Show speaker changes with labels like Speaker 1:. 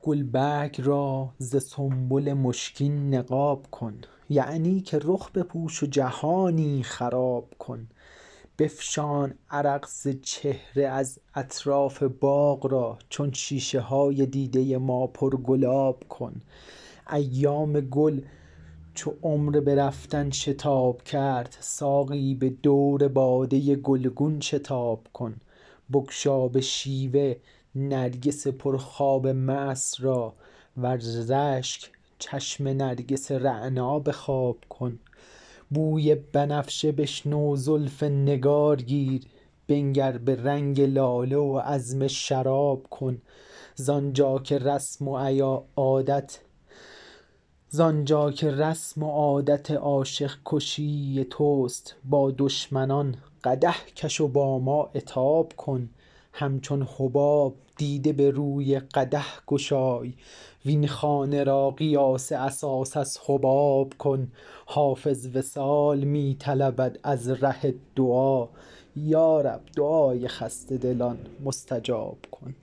Speaker 1: گلبرگ را ز سنبل مشکین نقاب کن، یعنی که رخ بپوش و جهانی خراب کن. بفشان عرق ز چهره از اطراف باغ را، چون شیشه های دیده ما پر گلاب کن. ایام گل چو عمر به رفتن شتاب کرد، ساقی به دور باده گلگون شتاب کن. بگشا به شیوه نرگس پرخواب مست را، ور ز رشک چشم نرگس رعنا به خواب کن. بوی بنفشه بشنو زلف نگار گیر، بنگر به رنگ لاله و عزم شراب کن. زآنجا که رسم و عادت عاشق کشی توست، با دشمنان قدح کش و با ما عتاب کن. همچون حباب دیده به روی قدح گشای، وین خانه را قیاس اساس از حباب کن. حافظ وصال می طلبد از ره دعا، یا رب دعای خسته دلان مستجاب کن.